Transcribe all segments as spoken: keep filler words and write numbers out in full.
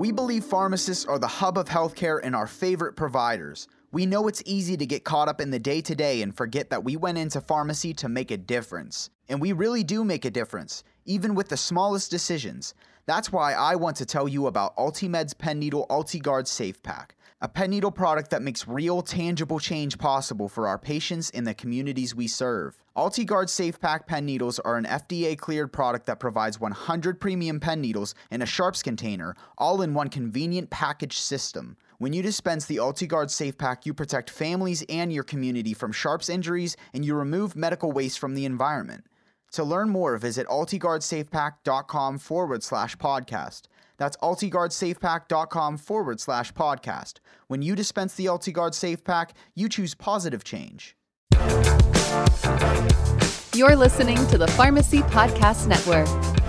We believe pharmacists are the hub of healthcare and our favorite providers. We know it's easy to get caught up in the day-to-day and forget that we went into pharmacy to make a difference. And we really do make a difference, even with the smallest decisions. That's why I want to tell you about Ultimed's Pen Needle UltiGuard Safe Pack, a pen needle product that makes real, tangible change possible for our patients and the communities we serve. UltiGuard Safe Pack pen needles are an F D A-cleared product that provides one hundred premium pen needles in a sharps container, all in one convenient package system. When you dispense the UltiGuard Safe Pack, you protect families and your community from sharps injuries, and you remove medical waste from the environment. To learn more, visit ultiguardsafepack.com forward slash podcast. That's ultiguardsafepack.com forward slash podcast. When you dispense the UltiGuard Safe Pack, you choose positive change. You're listening to the Pharmacy Podcast Network.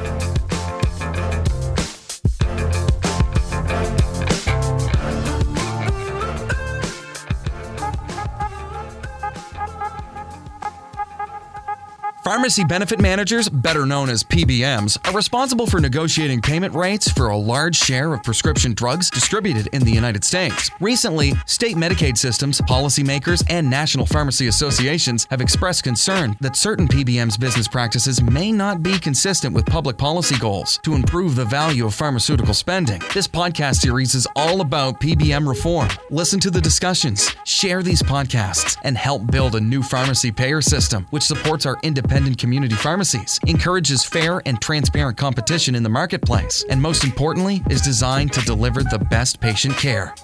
Pharmacy benefit managers, better known as P B Ms, are responsible for negotiating payment rates for a large share of prescription drugs distributed in the United States. Recently, state Medicaid systems, policymakers, and national pharmacy associations have expressed concern that certain P B Ms' business practices may not be consistent with public policy goals to improve the value of pharmaceutical spending. This podcast series is all about P B M reform. Listen to the discussions, share these podcasts, and help build a new pharmacy payer system which supports our independent community pharmacies, encourages fair and transparent competition in the marketplace, and most importantly, is designed to deliver the best patient care.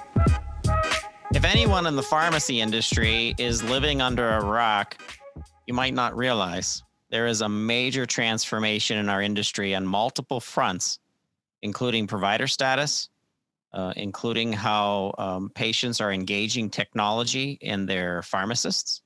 If anyone in the pharmacy industry is living under a rock, you might not realize there is a major transformation in our industry on multiple fronts, including provider status, uh, including how um, patients are engaging technology in their pharmacists,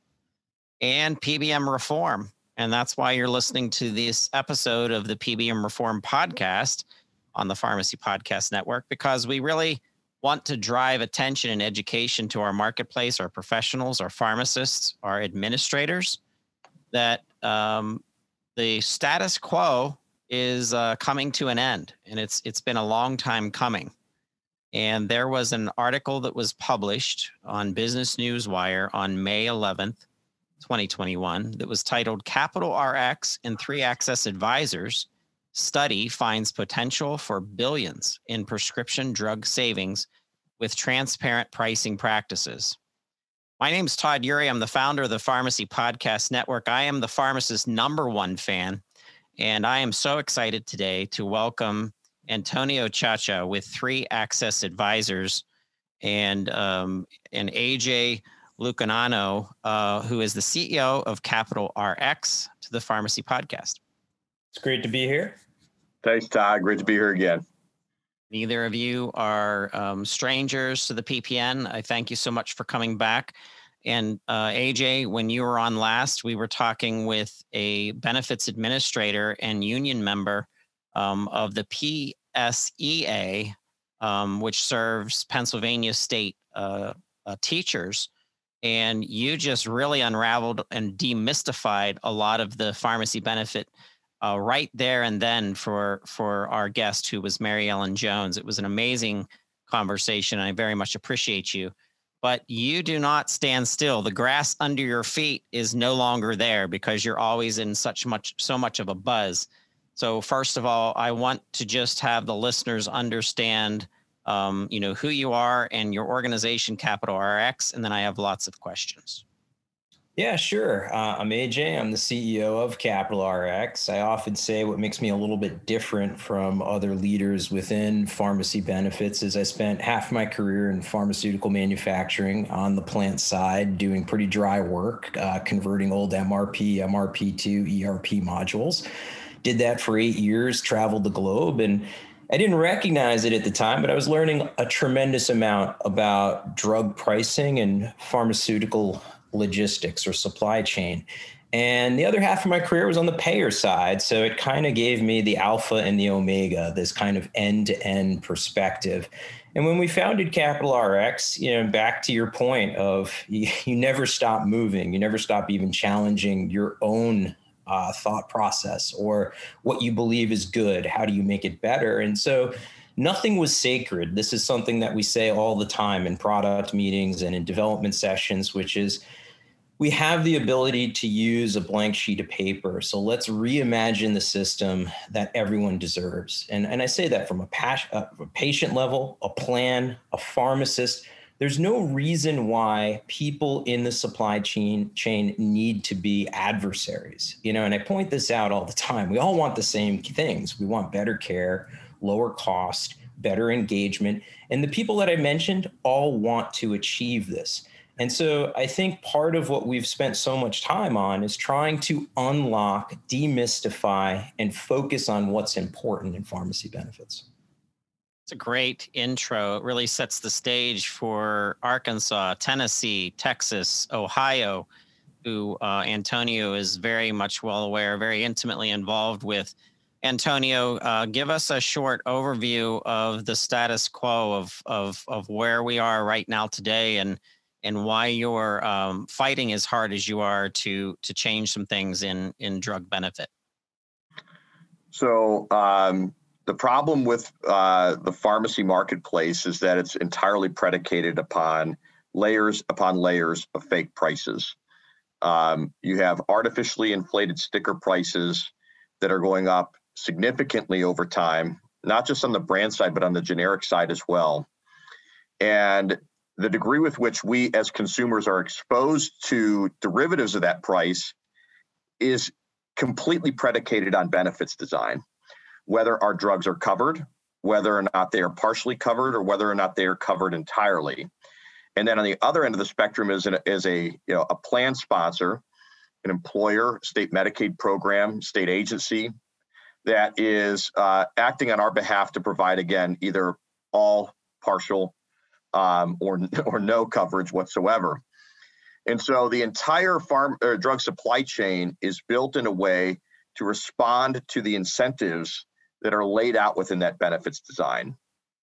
and P B M reform. And that's why you're listening to this episode of the P B M Reform podcast on the Pharmacy Podcast Network, because we really want to drive attention and education to our marketplace, our professionals, our pharmacists, our administrators, that um, the status quo is uh, coming to an end. And it's it's been a long time coming. And there was an article that was published on Business Newswire on May eleventh, twenty twenty-one, that was titled Capital R X and Three Access Advisors Study Finds Potential for Billions in Prescription Drug Savings with Transparent Pricing Practices. My name is Todd Eury. I'm the founder of the Pharmacy Podcast Network. I am the pharmacist's number one fan, and I am so excited today to welcome Antonio Chacha with Three Access Advisors and, um, and A J Lucanano, uh, who is the C E O of Capital R X, to the Pharmacy Podcast. It's great to be here. Thanks, Todd. Great to be here again. Neither of you are um, strangers to the P P N. I thank you so much for coming back. And uh, A J, when you were on last, we were talking with a benefits administrator and union member um, of the P S E A, um, which serves Pennsylvania state uh, uh, teachers. And you just really unraveled and demystified a lot of the pharmacy benefit uh, right there and then for for our guest, who was Mary Ellen Jones. It was an amazing conversation. I very much appreciate you. But you do not stand still. The grass under your feet is no longer there because you're always in such much, so much of a buzz. So first of all, I want to just have the listeners understand Um, you know, who you are and your organization, Capital R X, and then I have lots of questions. Yeah, sure. Uh, I'm A J. I'm the C E O of Capital R X. I often say what makes me a little bit different from other leaders within pharmacy benefits is I spent half my career in pharmaceutical manufacturing on the plant side, doing pretty dry work, uh, converting old M R P, M R P two, E R P modules. Did that for eight years, traveled the globe, and I didn't recognize it at the time, but I was learning a tremendous amount about drug pricing and pharmaceutical logistics or supply chain. And the other half of my career was on the payer side. So it kind of gave me the alpha and the omega, this kind of end-to-end perspective. And when we founded Capital R X, you know, back to your point of you, you never stop moving, you never stop even challenging your own uh, thought process or what you believe is good. How do you make it better? And so nothing was sacred. This is something that we say all the time in product meetings and in development sessions, which is we have the ability to use a blank sheet of paper. So let's reimagine the system that everyone deserves. And, and I say that from a, pas- a patient level, a plan, a pharmacist. There's no reason why people in the supply chain chain need to be adversaries. You know, and I point this out all the time. We all want the same things. We want better care, lower cost, better engagement. And the people that I mentioned all want to achieve this. And so I think part of what we've spent so much time on is trying to unlock, demystify, and focus on what's important in pharmacy benefits. It's a great intro. It really sets the stage for Arkansas, Tennessee, Texas, Ohio, who uh, Antonio is very much well aware, very intimately involved with. Antonio, uh, give us a short overview of the status quo of, of, of where we are right now today, and and why you're um, fighting as hard as you are to to change some things in, in drug benefit. So um, the problem with uh, the pharmacy marketplace is that it's entirely predicated upon layers upon layers of fake prices. Um, you have artificially inflated sticker prices that are going up significantly over time, not just on the brand side, but on the generic side as well. And the degree with which we as consumers are exposed to derivatives of that price is completely predicated on benefits design, whether our drugs are covered, whether or not they are partially covered, or whether or not they are covered entirely. And then on the other end of the spectrum is, an, is a, you know, a plan sponsor, an employer, state Medicaid program, state agency that is uh, acting on our behalf to provide, again, either all, partial, Um, or, or no coverage whatsoever. And so the entire farm or drug supply chain is built in a way to respond to the incentives that are laid out within that benefits design.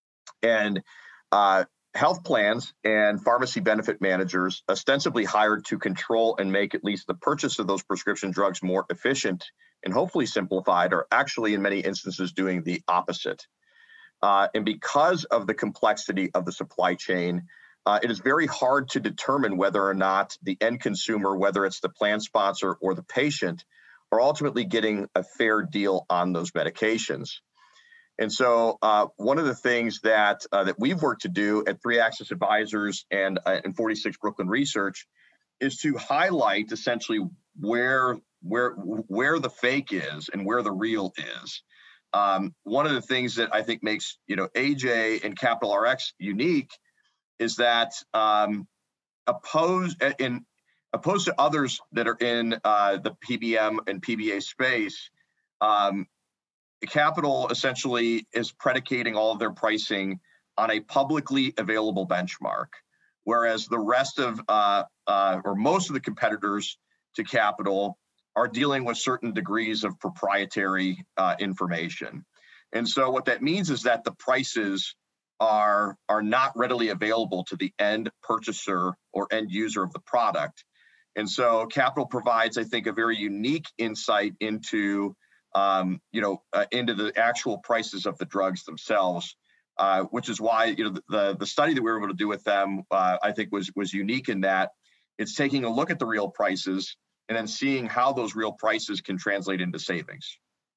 And uh, health plans and pharmacy benefit managers, ostensibly hired to control and make at least the purchase of those prescription drugs more efficient and hopefully simplified, are actually in many instances doing the opposite. Uh, and because of the complexity of the supply chain, uh, it is very hard to determine whether or not the end consumer, whether it's the plan sponsor or the patient, are ultimately getting a fair deal on those medications. And so uh, one of the things that uh, that we've worked to do at Three Axis Advisors and, uh, and forty-six Brooklyn Research is to highlight essentially where, where, where the fake is and where the real is. Um, one of the things that I think makes, you know, A J and Capital R X unique is that um, opposed in opposed to others that are in uh, the P B M and P B A space, um, Capital essentially is predicating all of their pricing on a publicly available benchmark, whereas the rest of uh, uh, or most of the competitors to Capital are dealing with certain degrees of proprietary uh, information. And so what that means is that the prices are, are not readily available to the end purchaser or end user of the product. And so Capital provides, I think, a very unique insight into, um, you know, uh, into the actual prices of the drugs themselves, uh, which is why, you know, the, the study that we were able to do with them, uh, I think was, was unique in that it's taking a look at the real prices and then seeing how those real prices can translate into savings.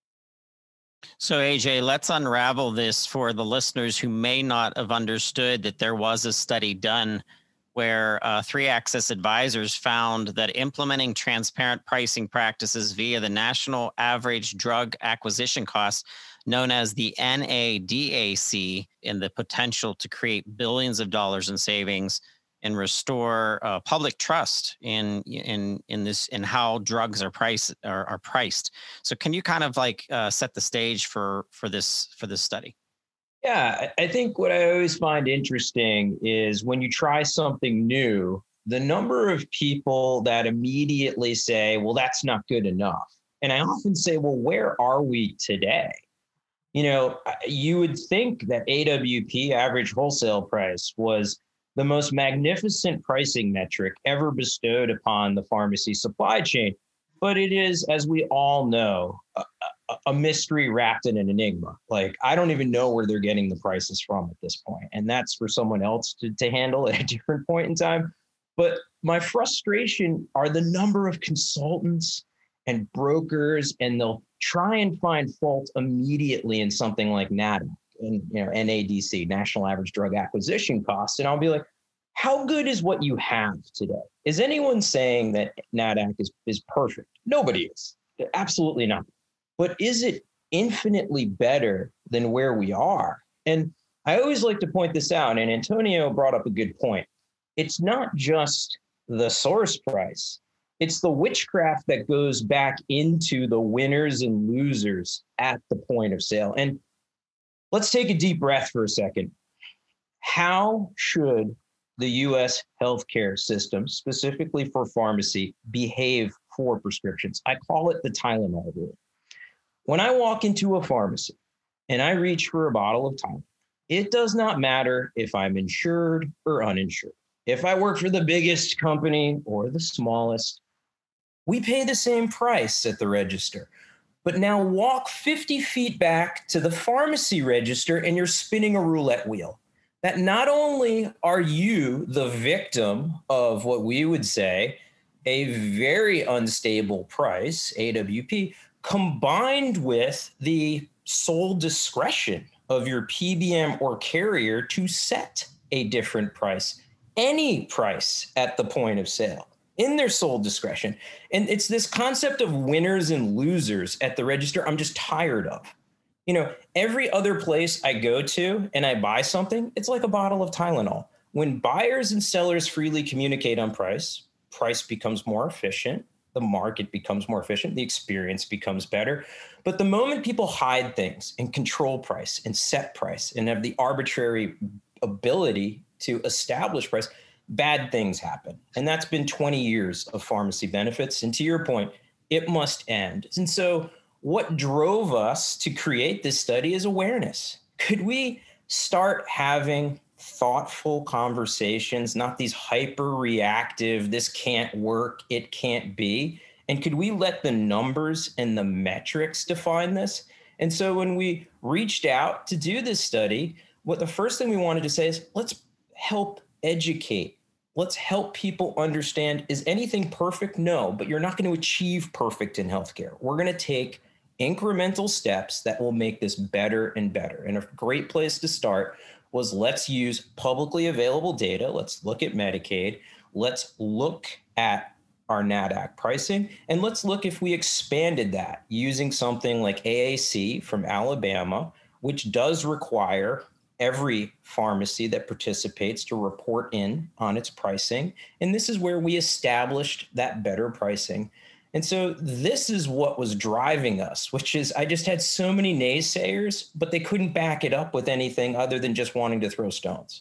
So A J, let's unravel this for the listeners who may not have understood that there was a study done where uh, Three Axis Advisors found that implementing transparent pricing practices via the National Average Drug Acquisition Cost, known as the N A D A C, and the potential to create billions of dollars in savings and restore uh, public trust in in in this in how drugs are priced are, are priced. So, can you kind of like uh, set the stage for for this for this study? Yeah, I think what I always find interesting is when you try something new, the number of people that immediately say, "Well, that's not good enough," and I often say, "Well, where are we today?" You know, you would think that A W P, average wholesale price, was the most magnificent pricing metric ever bestowed upon the pharmacy supply chain. But it is, as we all know, a, a mystery wrapped in an enigma. Like, I don't even know where they're getting the prices from at this point. And that's for someone else to, to handle at a different point in time. But my frustration are the number of consultants and brokers, and they'll try and find fault immediately in something like NADAC and, you know, N A D C, National Average Drug Acquisition Cost. And I'll be like, how good is what you have today? Is anyone saying that NADAC is, is perfect? Nobody is. Absolutely not. But is it infinitely better than where we are? And I always like to point this out, and Antonio brought up a good point. It's not just the source price. It's the witchcraft that goes back into the winners and losers at the point of sale. And let's take a deep breath for a second. How should the U S healthcare system, specifically for pharmacy, behave for prescriptions? I call it the Tylenol rule. When I walk into a pharmacy and I reach for a bottle of Tylenol, it does not matter if I'm insured or uninsured. If I work for the biggest company or the smallest, we pay the same price at the register. But now walk fifty feet back to the pharmacy register and you're spinning a roulette wheel. That not only are you the victim of what we would say a very unstable price, A W P, combined with the sole discretion of your P B M or carrier to set a different price, any price at the point of sale, in their sole discretion. And it's this concept of winners and losers at the register I'm just tired of. You know, every other place I go to and I buy something, it's like a bottle of Tylenol. When buyers and sellers freely communicate on price, price becomes more efficient, the market becomes more efficient, the experience becomes better. But the moment people hide things and control price and set price and have the arbitrary ability to establish price, bad things happen. And that's been twenty years of pharmacy benefits. And to your point, it must end. And so what drove us to create this study is awareness. Could we start having thoughtful conversations, not these hyper reactive, this can't work, it can't be? And could we let the numbers and the metrics define this? And so when we reached out to do this study, what the first thing we wanted to say is, let's help educate. Let's help people understand, is anything perfect? No, but you're not going to achieve perfect in healthcare. We're going to take incremental steps that will make this better and better. And a great place to start was, let's use publicly available data. Let's look at Medicaid. Let's look at our NADAC pricing. And let's look if we expanded that using something like A A C from Alabama, which does require every pharmacy that participates to report in on its pricing. And this is where we established that better pricing. And so this is what was driving us, which is, I just had so many naysayers, but they couldn't back it up with anything other than just wanting to throw stones.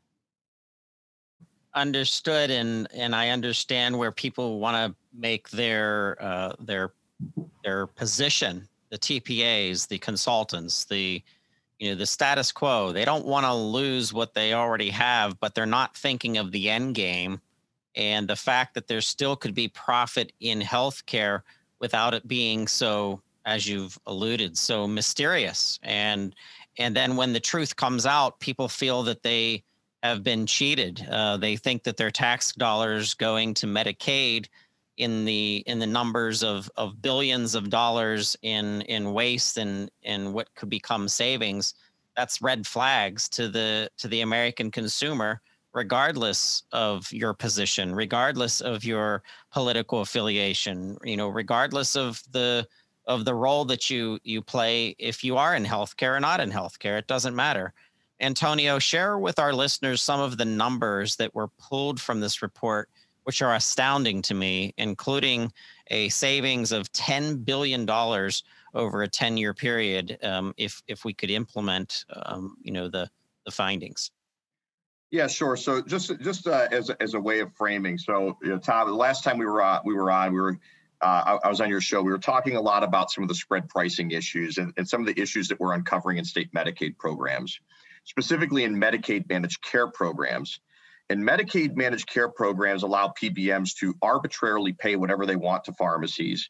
Understood. And, and I understand where people want to make their, uh, their, their position, the T P As, the consultants, the, you know, the status quo. They don't want to lose what they already have, but they're not thinking of the end game. And the fact that there still could be profit in healthcare without it being so, as you've alluded, so mysterious. And and then when the truth comes out, people feel that they have been cheated. Uh, they think that their tax dollars going to Medicaid in the in the numbers of of billions of dollars in in waste and and what could become savings. That's red flags to the to the American consumer, regardless of your position, regardless of your political affiliation, you know, regardless of the of the role that you you play, if you are in healthcare or not in healthcare, it doesn't matter. Antonio, share with our listeners some of the numbers that were pulled from this report, which are astounding to me, including a savings of ten billion dollars over a ten-year period, um, if if we could implement, um, you know, the the findings. Yeah, sure. So just just uh, as as a way of framing, so you know, Tom, the last time we were on, we were on, we were, uh, I, I was on your show. We were talking a lot about some of the spread pricing issues and, and some of the issues that we're uncovering in state Medicaid programs, specifically in Medicaid managed care programs. And Medicaid managed care programs allow P B Ms to arbitrarily pay whatever they want to pharmacies,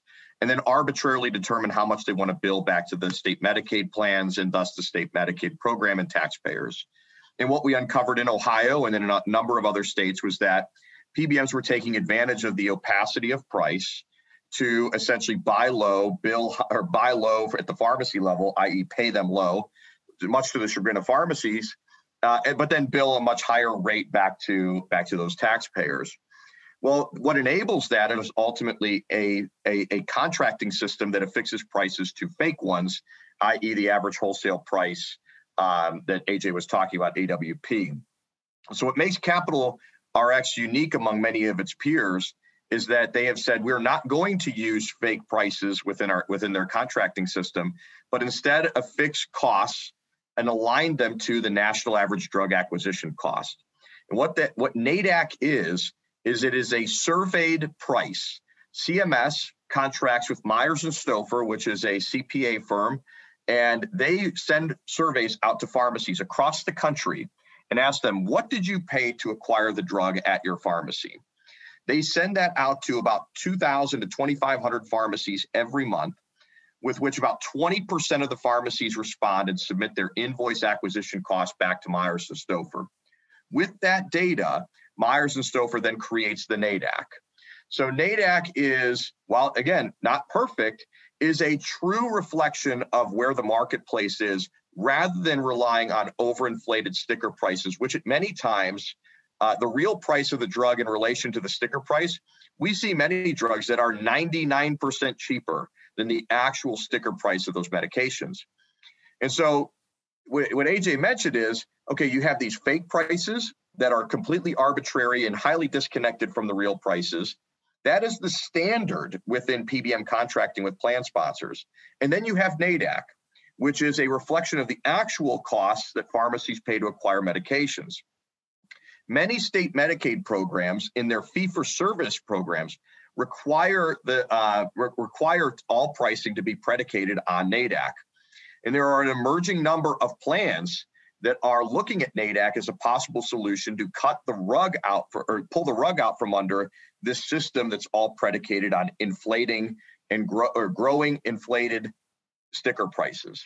and then arbitrarily determine how much they want to bill back to the state Medicaid plans and thus the state Medicaid program and taxpayers. And what we uncovered in Ohio and in a number of other states was that P B Ms were taking advantage of the opacity of price to essentially buy low, bill or buy low at the pharmacy level, that is pay them low, much to the chagrin of pharmacies, uh, but then bill a much higher rate back to back to those taxpayers. Well, what enables that is ultimately a, a, a contracting system that affixes prices to fake ones, that is the average wholesale price um, that A J was talking about, A W P. So what makes Capital R X unique among many of its peers is that they have said we're not going to use fake prices within our within their contracting system, but instead affix costs and align them to the national average drug acquisition cost. And what that what N A D A C is, is it is a surveyed price. C M S contracts with Myers and Stouffer, which is a C P A firm, and they send surveys out to pharmacies across the country and ask them, what did you pay to acquire the drug at your pharmacy? They send that out to about two thousand to twenty-five hundred pharmacies every month, with which about twenty percent of the pharmacies respond and submit their invoice acquisition costs back to Myers and Stouffer. With that data, Myers and Stouffer then creates the N A D A C. So N A D A C is, while again, not perfect, is a true reflection of where the marketplace is rather than relying on overinflated sticker prices, which at many times, uh, the real price of the drug in relation to the sticker price, we see many drugs that are ninety-nine percent cheaper than the actual sticker price of those medications. And so what A J mentioned is, okay, you have these fake prices that are completely arbitrary and highly disconnected from the real prices. That is the standard within P B M contracting with plan sponsors. And then you have N A D A C, which is a reflection of the actual costs that pharmacies pay to acquire medications. Many state Medicaid programs in their fee-for-service programs require the uh, re- require all pricing to be predicated on N A D A C. And there are an emerging number of plans that are looking at N A D A C as a possible solution to cut the rug out for, or pull the rug out from under this system that's all predicated on inflating and grow, or growing inflated sticker prices.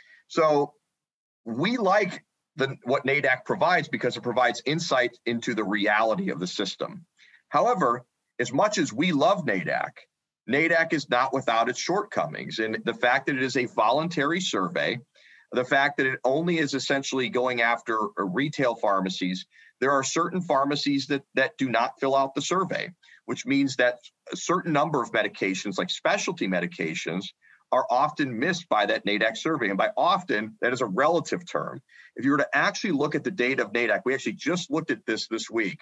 So we like the, what N A D A C provides because it provides insight into the reality of the system. However, as much as we love N A D A C, N A D A C is not without its shortcomings. And the fact that it is a voluntary survey, the fact that it only is essentially going after retail pharmacies, there are certain pharmacies that, that do not fill out the survey, which means that a certain number of medications, like specialty medications, are often missed by that N A D A C survey. And by often, that is a relative term. If you were to actually look at the data of N A D A C, we actually just looked at this this week.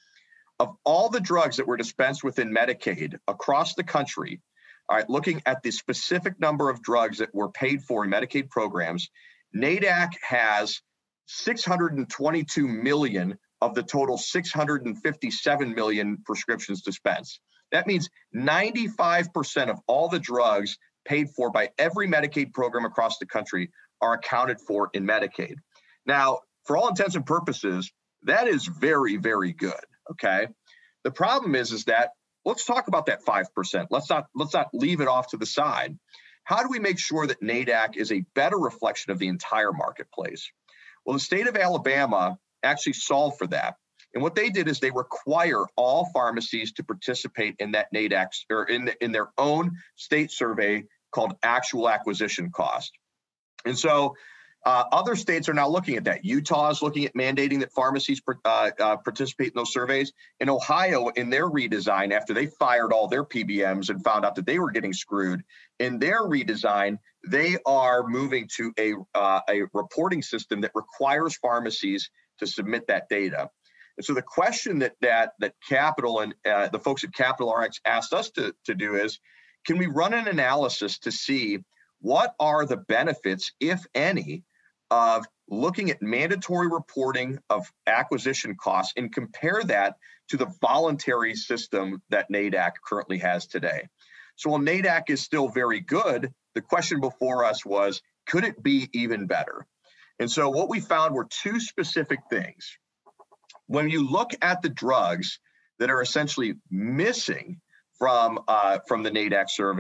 Of all the drugs that were dispensed within Medicaid across the country, all right, looking at the specific number of drugs that were paid for in Medicaid programs, N A D A C has six hundred twenty-two million of the total six hundred fifty-seven million prescriptions dispensed. That means ninety-five percent of all the drugs paid for by every Medicaid program across the country are accounted for in Medicaid. Now, for all intents and purposes, that is very, very good, okay? The problem is, is that, let's talk about that five percent. Let's not, let's not leave it off to the side. How do we make sure that N A D A C is a better reflection of the entire marketplace? Well, the state of Alabama actually solved for that. And what they did is they require all pharmacies to participate in that N A D A C, or in, the, in their own state survey called actual acquisition cost. And so uh, other states are now looking at that. Utah is looking at mandating that pharmacies uh, uh, participate in those surveys. In Ohio, in their redesign, after they fired all their P B Ms and found out that they were getting screwed, in their redesign, they are moving to a, uh, a reporting system that requires pharmacies to submit that data. And so the question that that that Capital and uh, the folks at Capital R X asked us to, to do is, can we run an analysis to see what are the benefits, if any, of looking at mandatory reporting of acquisition costs and compare that to the voluntary system that N A D A C currently has today? So while N A D A C is still very good, the question before us was, could it be even better? And so what we found were two specific things. When you look at the drugs that are essentially missing from, uh, from the N A D A C survey,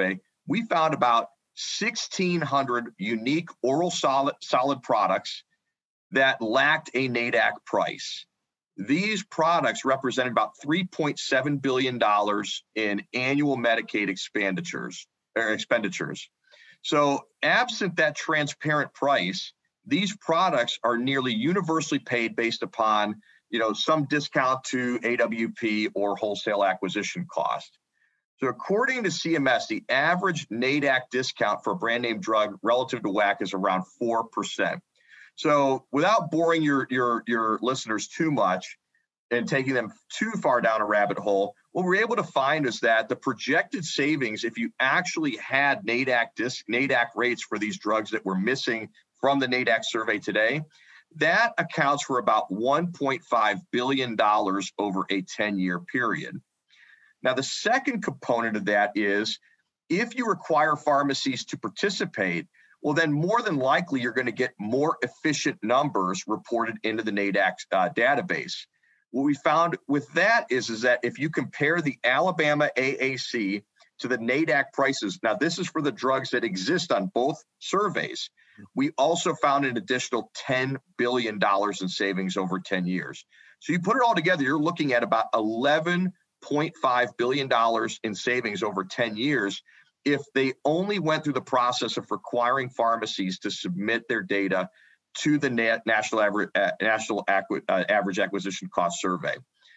we found about sixteen hundred unique oral solid, solid products that lacked a NADAC price. These products represented about three point seven billion dollars in annual Medicaid expenditures, or expenditures. So absent that transparent price, these products are nearly universally paid based upon, you know, some discount to A W P or wholesale acquisition cost. So according to C M S, the average NADAC discount for a brand name drug relative to W A C is around four percent. So without boring your, your, your listeners too much and taking them too far down a rabbit hole, what we're able to find is that the projected savings, if you actually had NADAC, disc, NADAC rates for these drugs that we're missing from the NADAC survey today, that accounts for about one point five billion dollars over a ten-year period. Now, the second component of that is if you require pharmacies to participate, well, then more than likely you're going to get more efficient numbers reported into the NADAC uh, database. What we found with that is, is that if you compare the Alabama A A C to the NADAC prices, now this is for the drugs that exist on both surveys, we also found an additional ten billion dollars in savings over ten years. So you put it all together, you're looking at about eleven point five billion dollars in savings over ten years if they only went through the process of requiring pharmacies to submit their data to the na- National, Aver- uh, National Acqu- uh, Average Acquisition Cost Survey.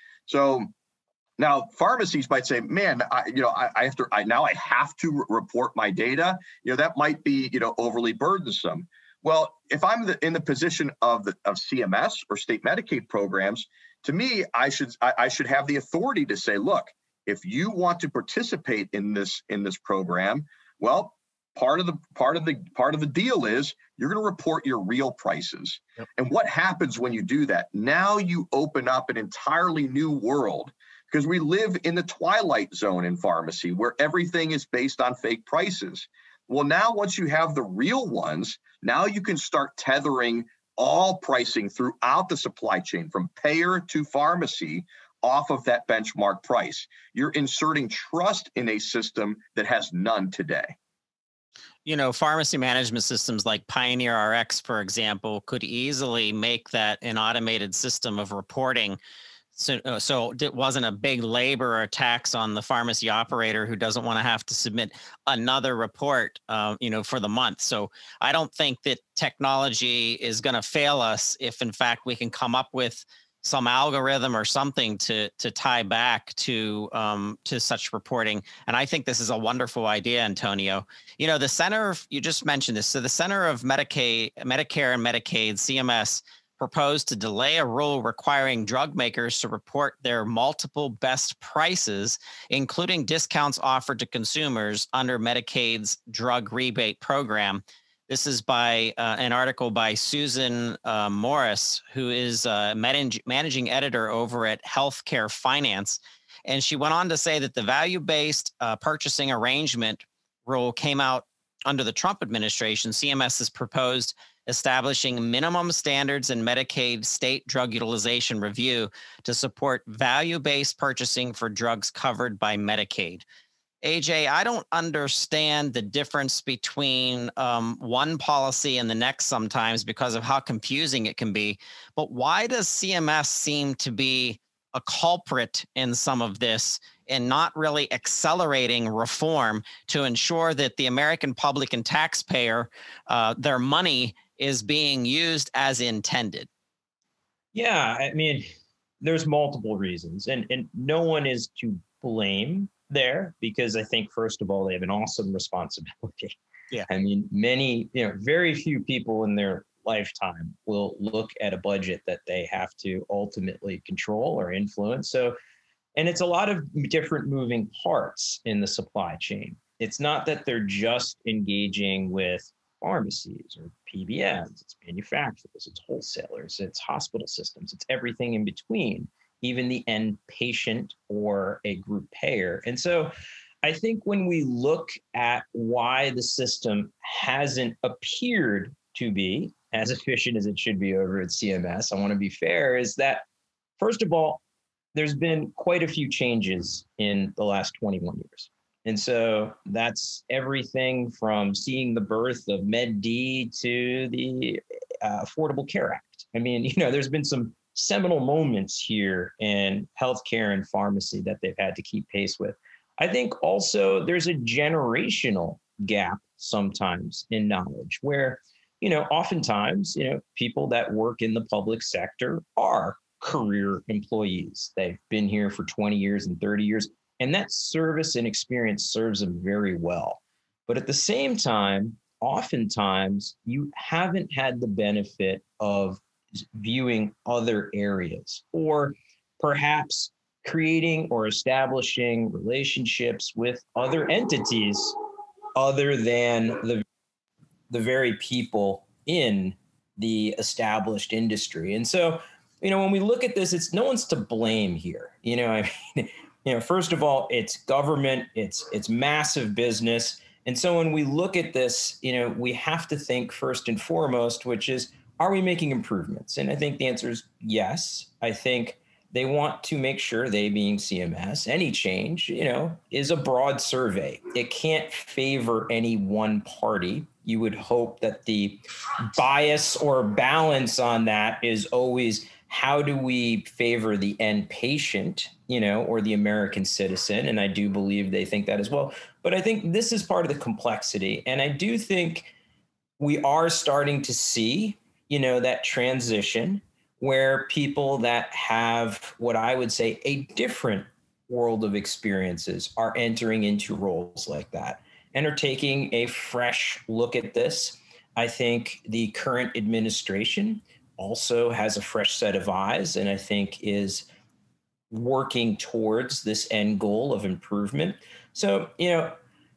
So now pharmacies might say, man, I, you know, I, I have to, I, now I have to re- report my data. You know, that might be, you know, overly burdensome. Well, if I'm the, in the position of the of C M S or state Medicaid programs, to me, I should I, I should have the authority to say, look, if you want to participate in this in this program, well, part of the part of the part of the deal is you're going to report your real prices. Yep. And what happens when you do that? Now you open up an entirely new world, because we live in the twilight zone in pharmacy where everything is based on fake prices. Well, now once you have the real ones, now you can start tethering all pricing throughout the supply chain from payer to pharmacy off of that benchmark price. You're inserting trust in a system that has none today. You know, pharmacy management systems like Pioneer R X, for example, could easily make that an automated system of reporting. So, so it wasn't a big labor or tax on the pharmacy operator who doesn't want to have to submit another report, uh, you know, for the month. So I don't think that technology is going to fail us if, in fact, we can come up with some algorithm or something to to tie back to um, to such reporting. And I think this is a wonderful idea, Antonio. You know, the Center of, you just mentioned this. So the Center of Medicaid, Medicare and Medicaid, C M S, proposed to delay a rule requiring drug makers to report their multiple best prices, including discounts offered to consumers under Medicaid's drug rebate program. This is by uh, an article by Susan uh, Morris, who is uh, manage- managing editor over at Healthcare Finance. And she went on to say that the value-based uh, purchasing arrangement rule came out under the Trump administration. C M S has proposed establishing minimum standards in Medicaid state drug utilization review to support value-based purchasing for drugs covered by Medicaid. A J, I don't understand the difference between um, one policy and the next sometimes because of how confusing it can be. But why does C M S seem to be a culprit in some of this and not really accelerating reform to ensure that the American public and taxpayer, uh, their money is being used as intended? Yeah, I mean, there's multiple reasons, and, and no one is to blame there, because I think, first of all, they have an awesome responsibility. Yeah. I mean, many, you know, very few people in their lifetime will look at a budget that they have to ultimately control or influence. So, and it's a lot of different moving parts in the supply chain. It's not that they're just engaging with pharmacies or P B Ms, it's manufacturers, it's wholesalers, it's hospital systems, it's everything in between, even the end patient or a group payer. And so I think when we look at why the system hasn't appeared to be as efficient as it should be over at C M S, I want to be fair, is that, first of all, there's been quite a few changes in the last twenty-one years. And so that's everything from seeing the birth of Med D to the uh, Affordable Care Act. I mean, you know, there's been some seminal moments here in healthcare and pharmacy that they've had to keep pace with. I think also there's a generational gap sometimes in knowledge where, you know, oftentimes, you know, people that work in the public sector are career employees. They've been here for twenty years and thirty years, and that service and experience serves them very well. But at the same time, oftentimes you haven't had the benefit of viewing other areas, or perhaps creating or establishing relationships with other entities other than the, the very people in the established industry. And so, you know, when we look at this, it's no one's to blame here. You know, I mean, you know, first of all, it's government, it's it's massive business. And so when we look at this, you know, we have to think first and foremost, which is, are we making improvements? And I think the answer is yes. I think they want to make sure, they being C M S, any change, you know, is a broad survey. It can't favor any one party. You would hope that the bias or balance on that is always, how do we favor the end patient, you know, or the American citizen? And I do believe they think that as well. But I think this is part of the complexity. And I do think we are starting to see, you know, that transition where people that have what I would say a different world of experiences are entering into roles like that and are taking a fresh look at this. I think the current administration also has a fresh set of eyes, and I think is working towards this end goal of improvement. So, you know,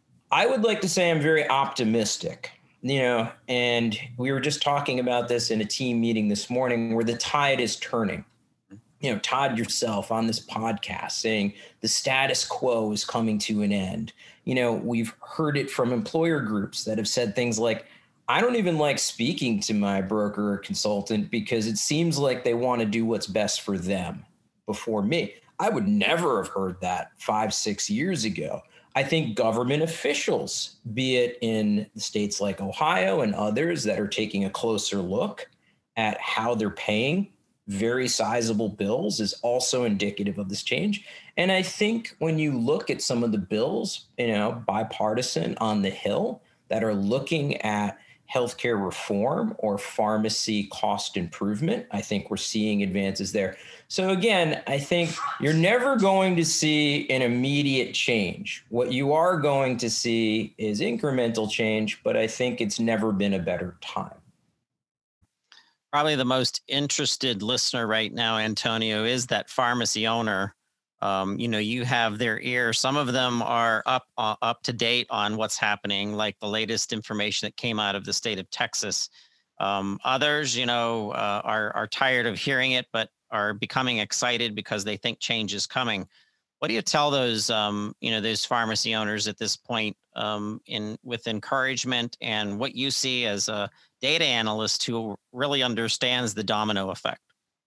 I would like to say I'm very optimistic. You know, and we were just talking about this in a team meeting this morning where the tide is turning. You know, Todd, yourself on this podcast saying the status quo is coming to an end. You know, we've heard it from employer groups that have said things like, I don't even like speaking to my broker or consultant because it seems like they want to do what's best for them before me. I would never have heard that five, six years ago. I think government officials, be it in states like Ohio and others that are taking a closer look at how they're paying very sizable bills, is also indicative of this change. And I think when you look at some of the bills, you know, bipartisan on the Hill that are looking at healthcare reform or pharmacy cost improvement, I think we're seeing advances there. So again, I think you're never going to see an immediate change. What you are going to see is incremental change, but I think it's never been a better time. Probably the most interested listener right now, Antonio, is that pharmacy owner. Um, you know, you have their ear. Some of them are up uh, up to date on what's happening, like the latest information that came out of the state of Texas. Um, others, you know, uh, are are tired of hearing it, but are becoming excited because they think change is coming. What do you tell those, um, you know, those pharmacy owners at this point, um, in with encouragement and what you see as a data analyst who really understands the domino effect?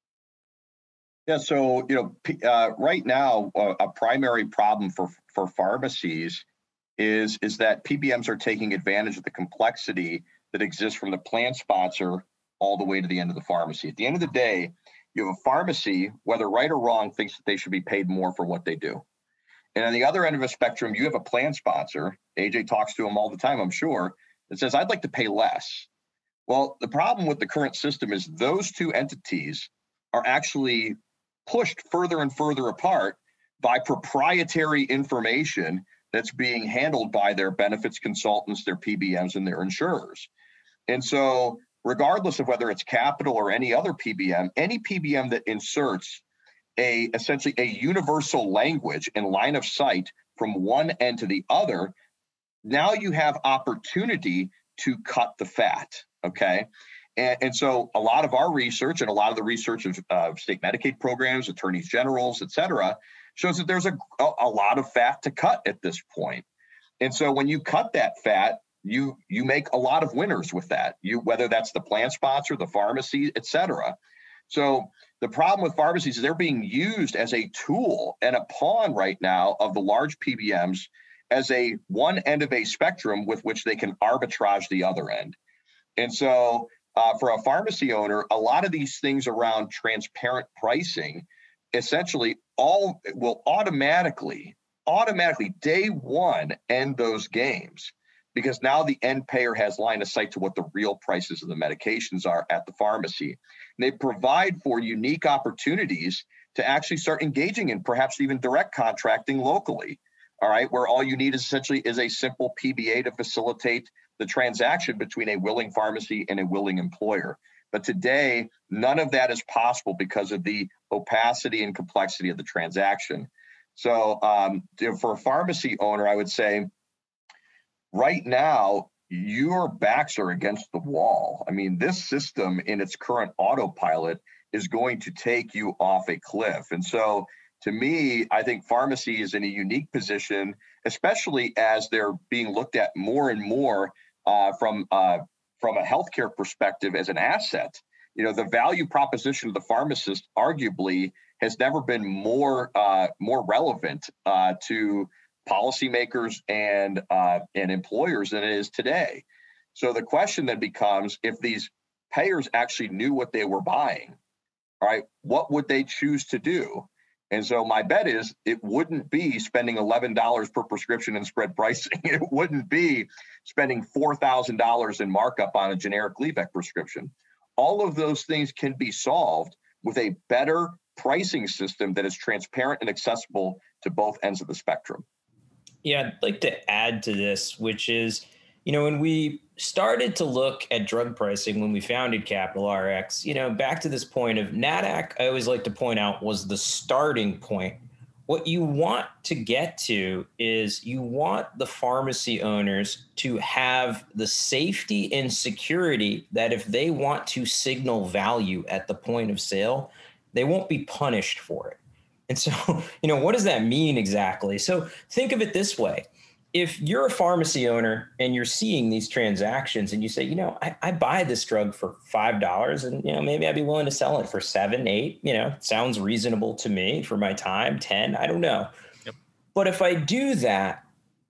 Yeah, so, you know, uh, right now, uh, a primary problem for, for pharmacies is, is that P B Ms are taking advantage of the complexity that exists from the plan sponsor all the way to the end of the pharmacy. At the end of the day, you have a pharmacy, whether right or wrong, thinks that they should be paid more for what they do. And on the other end of the spectrum, you have a plan sponsor, A J talks to them all the time, I'm sure, that says, I'd like to pay less. Well, the problem with the current system is those two entities are actually pushed further and further apart by proprietary information that's being handled by their benefits consultants, their P B Ms, and their insurers. And so regardless of whether it's Capital or any other P B M, any P B M that inserts a essentially a universal language and line of sight from one end to the other, now you have opportunity to cut the fat, okay? And, and so a lot of our research and a lot of the research of uh, state Medicaid programs, attorneys generals, et cetera, shows that there's a, a lot of fat to cut at this point. And so when you cut that fat, you you make a lot of winners with that, you whether that's the plan sponsor, the pharmacy, et cetera. So the problem with pharmacies is they're being used as a tool and a pawn right now of the large P B Ms as a one end of a spectrum with which they can arbitrage the other end. And so uh, for a pharmacy owner, a lot of these things around transparent pricing essentially all will automatically, automatically day one end those games, because now the end payer has line of sight to what the real prices of the medications are at the pharmacy. And they provide for unique opportunities to actually start engaging in perhaps even direct contracting locally, all right, where all you need is essentially is a simple P B A to facilitate the transaction between a willing pharmacy and a willing employer. But today, none of that is possible because of the opacity and complexity of the transaction. So um, for a pharmacy owner, I would say right now, your backs are against the wall. I mean, this system in its current autopilot is going to take you off a cliff. And so to me, I think pharmacy is in a unique position, especially as they're being looked at more and more uh, from uh, from a healthcare perspective as an asset. You know, the value proposition of the pharmacist arguably has never been more uh, more relevant uh, to policymakers and uh, and employers than it is today. So the question then becomes, if these payers actually knew what they were buying, all right, what would they choose to do? And so my bet is it wouldn't be spending eleven dollars per prescription in spread pricing. It wouldn't be spending four thousand dollars in markup on a generic Gleevec prescription. All of those things can be solved with a better pricing system that is transparent and accessible to both ends of the spectrum. Yeah, I'd like to add to this, which is, you know, when we started to look at drug pricing, when we founded Capital R X, you know, back to this point of N A D A C, I always like to point out, was the starting point. What you want to get to is you want the pharmacy owners to have the safety and security that if they want to signal value at the point of sale, they won't be punished for it. And so, you know, what does that mean exactly? So think of it this way. If you're a pharmacy owner and you're seeing these transactions and you say, you know, I, I buy this drug for five dollars and, you know, maybe I'd be willing to sell it for seven, eight, you know, sounds reasonable to me for my time, ten, I don't know. Yep. But if I do that,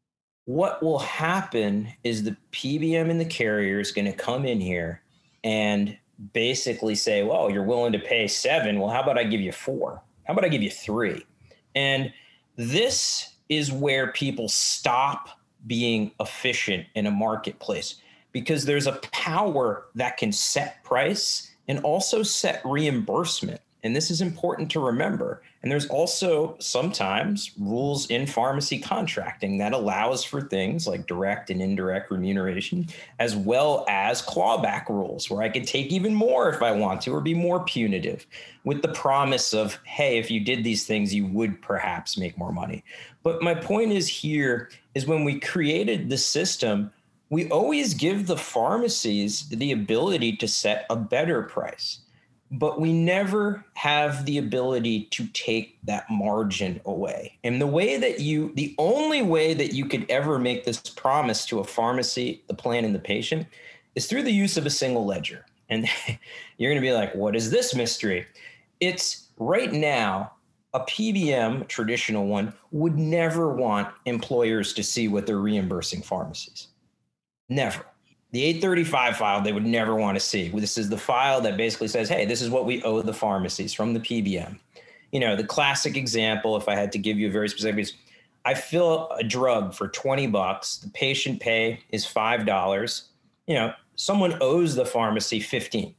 what will happen is the P B M and the carrier is going to come in here and basically say, well, you're willing to pay seven. Well, how about I give you four? How about I give you three? And this is where people stop being efficient in a marketplace, because there's a power that can set price and also set reimbursement. And this is important to remember. And there's also sometimes rules in pharmacy contracting that allows for things like direct and indirect remuneration, as well as clawback rules where I can take even more if I want to, or be more punitive with the promise of, hey, if you did these things, you would perhaps make more money. But my point is here is when we created the system, we always give the pharmacies the ability to set a better price. But we never have the ability to take that margin away. And the way that you, the only way that you could ever make this promise to a pharmacy, the plan, and the patient is through the use of a single ledger. And you're going to be like, what is this mystery? It's right now, a P B M, traditional one, would never want employers to see what they're reimbursing pharmacies. Never. The eight thirty-five file, they would never want to see. This is the file that basically says, hey, this is what we owe the pharmacies from the P B M. You know, the classic example, if I had to give you a very specific, is I fill a drug for twenty bucks. The patient pay is five dollars. You know, someone owes the pharmacy fifteen.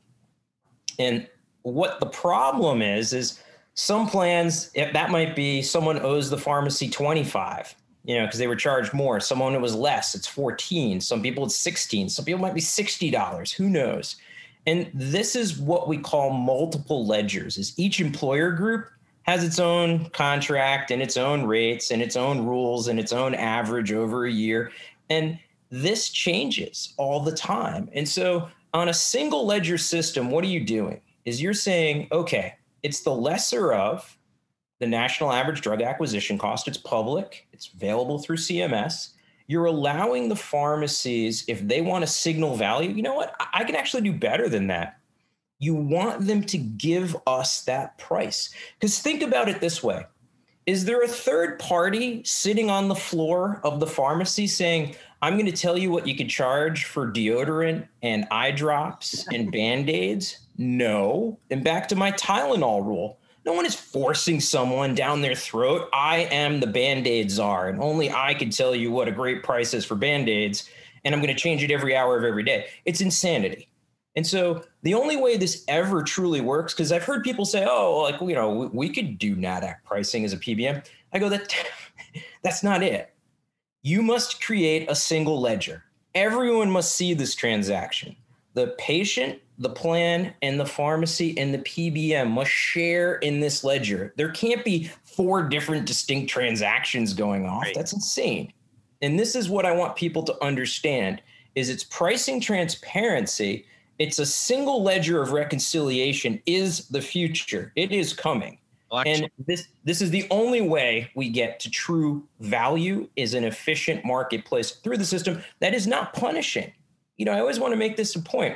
And what the problem is, is some plans, that might be someone owes the pharmacy twenty-five. You know, because they were charged more. Someone it was less, it's fourteen. Some people it's sixteen. Some people might be sixty dollars. Who knows? And this is what we call multiple ledgers, is each employer group has its own contract and its own rates and its own rules and its own average over a year. And this changes all the time. And so on a single ledger system, what are you doing? Is you're saying, okay, it's the lesser of the national average drug acquisition cost. It's public. It's available through C M S. You're allowing the pharmacies, if they want to signal value, you know what? I can actually do better than that. You want them to give us that price. Because think about it this way. Is there a third party sitting on the floor of the pharmacy saying, I'm going to tell you what you could charge for deodorant and eye drops and Band-Aids? No. And back to my Tylenol rule. No one is forcing someone down their throat. I am the Band-Aid czar, and only I can tell you what a great price is for Band-Aids, and I'm going to change it every hour of every day. It's insanity. And so the only way this ever truly works, because I've heard people say, oh, like, you know, we, we could do NADAC pricing as a P B M. I go, that that's not it. You must create a single ledger. Everyone must see this transaction. The patient, the plan, and the pharmacy and the P B M must share in this ledger. There can't be four different distinct transactions going off. Right. That's insane. And this is what I want people to understand, is it's pricing transparency. It's a single ledger of reconciliation is the future. It is coming. Election. And this this is the only way we get to true value, is an efficient marketplace through the system that is not punishing. You know, I always want to make this a point,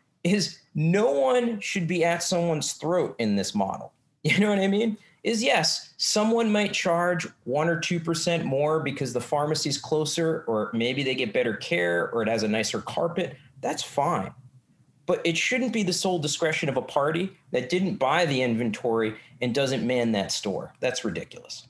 is no one should be at someone's throat in this model. You know what I mean? Is yes, someone might charge one or two percent more because the pharmacy's closer, or maybe they get better care, or it has a nicer carpet. That's fine. But it shouldn't be the sole discretion of a party that didn't buy the inventory and doesn't man that store. That's ridiculous.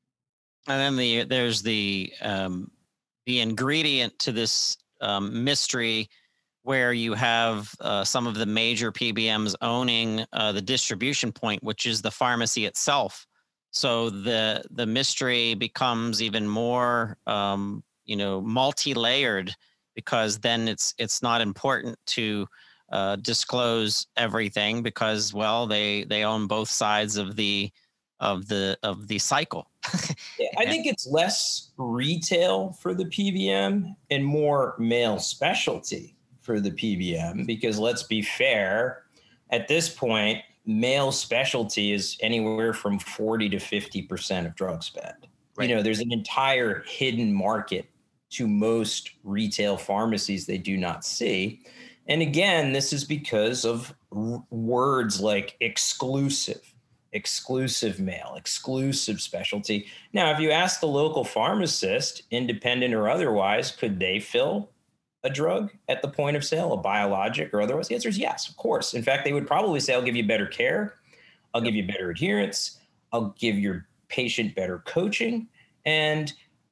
And then the there's the um, the ingredient to this um, mystery, where you have uh, some of the major P B Ms owning uh, the distribution point, which is the pharmacy itself. So the the mystery becomes even more, um, you know, multi-layered, because then it's it's not important to uh, disclose everything, because, well, they they own both sides of the of the of the cycle. Yeah, I think it's less retail for the P B M and more mail specialty for the P B M, because let's be fair, at this point, mail specialty is anywhere from forty to fifty percent of drug spend. Right. You know, there's an entire hidden market to most retail pharmacies they do not see. And again, this is because of r- words like exclusive, exclusive mail, exclusive specialty. Now, if you ask the local pharmacist, independent or otherwise, could they fill a drug at the point of sale, a biologic or otherwise? The answer is yes, of course. In fact, they would probably say, I'll give you better care. I'll give you better adherence. I'll give your patient better coaching. And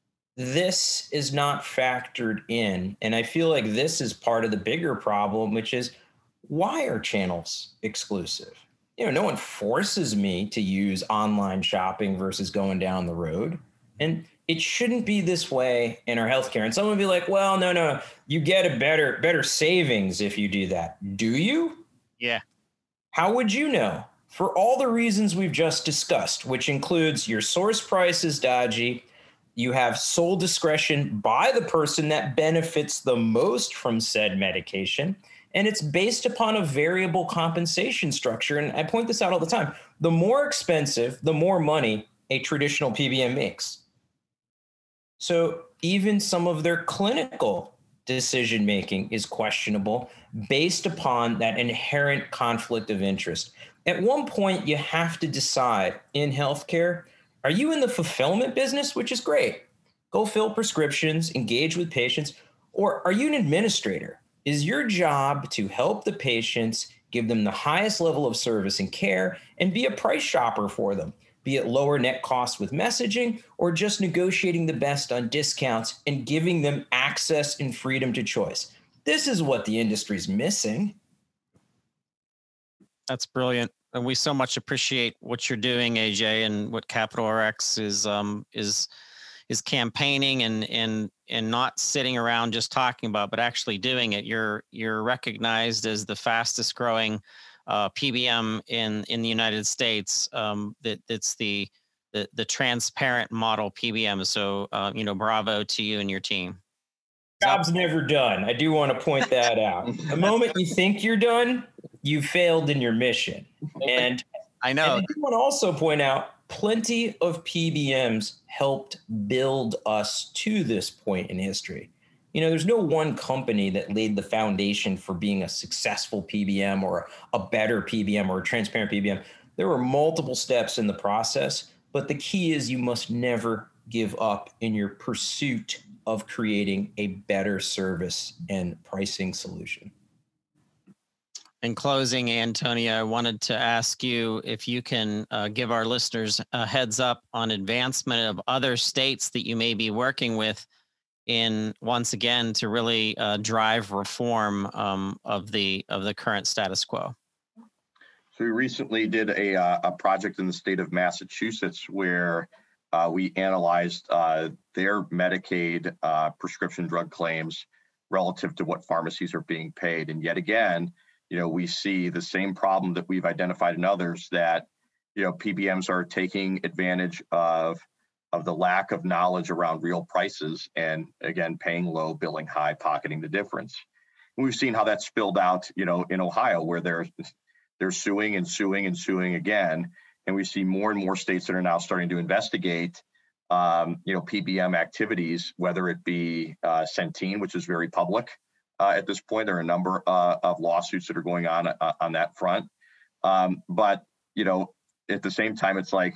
this is not factored in. And I feel like this is part of the bigger problem, which is, why are channels exclusive? You know, no one forces me to use online shopping versus going down the road. And it shouldn't be this way in our healthcare. And someone would be like, well, no, no, you get a better, better savings if you do that. Do you? Yeah. How would you know? For all the reasons we've just discussed, which includes your source price is dodgy, you have sole discretion by the person that benefits the most from said medication, and it's based upon a variable compensation structure. And I point this out all the time. The more expensive, the more money a traditional P B M makes. So even some of their clinical decision-making is questionable based upon that inherent conflict of interest. At one point, you have to decide in healthcare, are you in the fulfillment business, which is great? Go fill prescriptions, engage with patients, or are you an administrator? Is your job to help the patients, give them the highest level of service and care, and be a price shopper for them, be it lower net costs with messaging or just negotiating the best on discounts and giving them access and freedom to choice? This is what the industry's missing. That's brilliant. And we so much appreciate what you're doing, A J, and what Capital R X is um, is is campaigning and and and not sitting around just talking about, but actually doing it. You're you're recognized as the fastest growing uh, P B M in in the United States. Um, that that's the, the the transparent model P B M. So uh, you know, bravo to you and your team. Job's never done. I do want to point that out. The moment you think you're done, you failed in your mission. And I know. And I do want to also point out, plenty of P B Ms helped build us to this point in history. You know, there's no one company that laid the foundation for being a successful P B M or a better P B M or a transparent P B M. There were multiple steps in the process, But the key is you must never give up in your pursuit of creating a better service and pricing solution. In closing, Antonio, I wanted to ask you if you can uh, give our listeners a heads up on advancement of other states that you may be working with in, once again, to really uh, drive reform um, of the of the current status quo. So we recently did a, uh, a project in the state of Massachusetts where uh, we analyzed uh, their Medicaid uh, prescription drug claims relative to what pharmacies are being paid. And yet again, you know, we see the same problem that we've identified in others, that, you know, P B Ms are taking advantage of, of the lack of knowledge around real prices and, again, paying low, billing high, pocketing the difference. And we've seen how that spilled out, you know, in Ohio, where they're, they're suing and suing and suing again. And we see more and more states that are now starting to investigate, um, you know, P B M activities, whether it be uh, Centene, which is very public. Uh, at this point, there are a number uh, of lawsuits that are going on uh, on that front. Um, but, you know, at the same time, it's like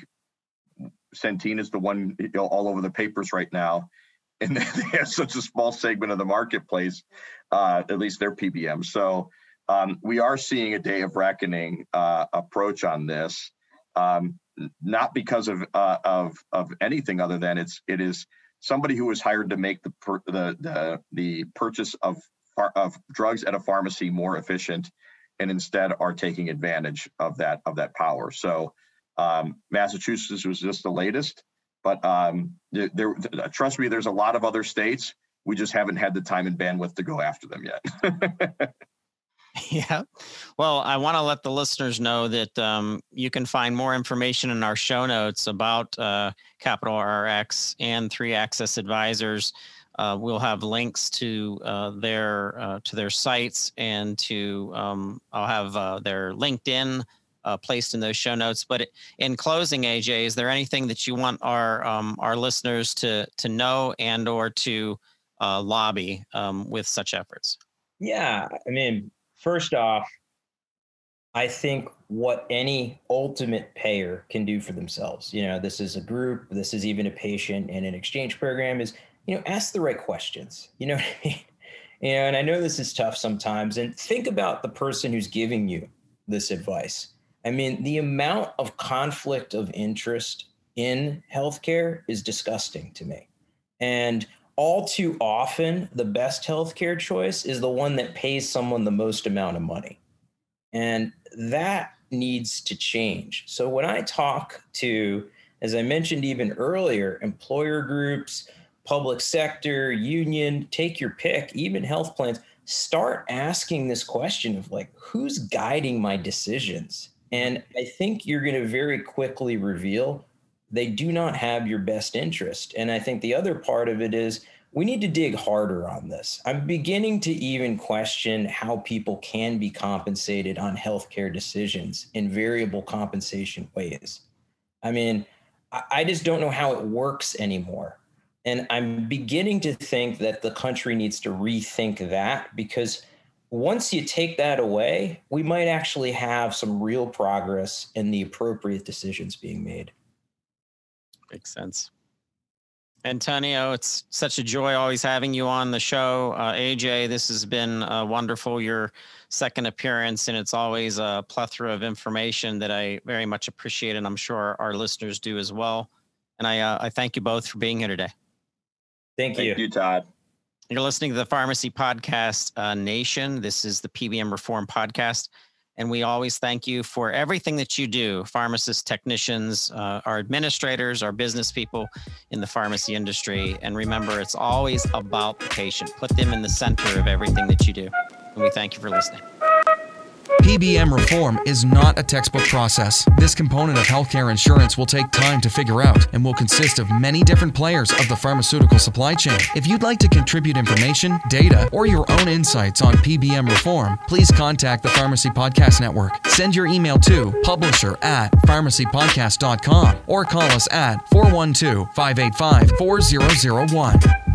Centene is the one, you know, all over the papers right now. And they have such a small segment of the marketplace, uh, at least their P B M. So um, we are seeing a day of reckoning uh, approach on this, um, not because of, uh, of of anything other than it's it is somebody who was hired to make the per, the, the the purchase of of drugs at a pharmacy more efficient, and instead are taking advantage of that of that power. So um, Massachusetts was just the latest, but um, there, there, trust me, there's a lot of other states. We just haven't had the time and bandwidth to go after them yet. Yeah. Well, I want to let the listeners know that um, you can find more information in our show notes about uh, Capital R X and three Access Advisors. Uh, we'll have links to uh, their uh, to their sites, and to um, I'll have uh, their LinkedIn uh, placed in those show notes. But in closing, A J, is there anything that you want our um, our listeners to to know and or to uh, lobby um, with such efforts? Yeah, I mean, first off, I think what any ultimate payer can do for themselves, you know, this is a group, this is even a patient in an exchange program, is, you know, ask the right questions. You know what I mean? And I know this is tough sometimes. And think about the person who's giving you this advice. I mean, the amount of conflict of interest in healthcare is disgusting to me. And all too often, the best healthcare choice is the one that pays someone the most amount of money. And that needs to change. So when I talk to, as I mentioned even earlier, employer groups, public sector, union, take your pick, even health plans, start asking this question of like, who's guiding my decisions? And I think you're going to very quickly reveal they do not have your best interest. And I think the other part of it is we need to dig harder on this. I'm beginning to even question how people can be compensated on healthcare decisions in variable compensation ways. I mean, I just don't know how it works anymore. And I'm beginning to think that the country needs to rethink that, because once you take that away, we might actually have some real progress in the appropriate decisions being made. Makes sense. Antonio, it's such a joy always having you on the show. Uh, A J, this has been uh, wonderful, your second appearance, and it's always a plethora of information that I very much appreciate, and I'm sure our listeners do as well. And I, uh, I thank you both for being here today. Thank you. Thank you, Todd. You're listening to the Pharmacy Podcast uh, Nation. This is the P B M Reform Podcast. And we always thank you for everything that you do. Pharmacists, technicians, uh, our administrators, our business people in the pharmacy industry. And remember, it's always about the patient. Put them in the center of everything that you do. And we thank you for listening. P B M reform is not a textbook process. This component of healthcare insurance will take time to figure out and will consist of many different players of the pharmaceutical supply chain. If you'd like to contribute information, data, or your own insights on P B M reform, please contact the Pharmacy Podcast Network. Send your email to publisher at pharmacy podcast dot com or call us at four one two, five eight five, four zero zero one.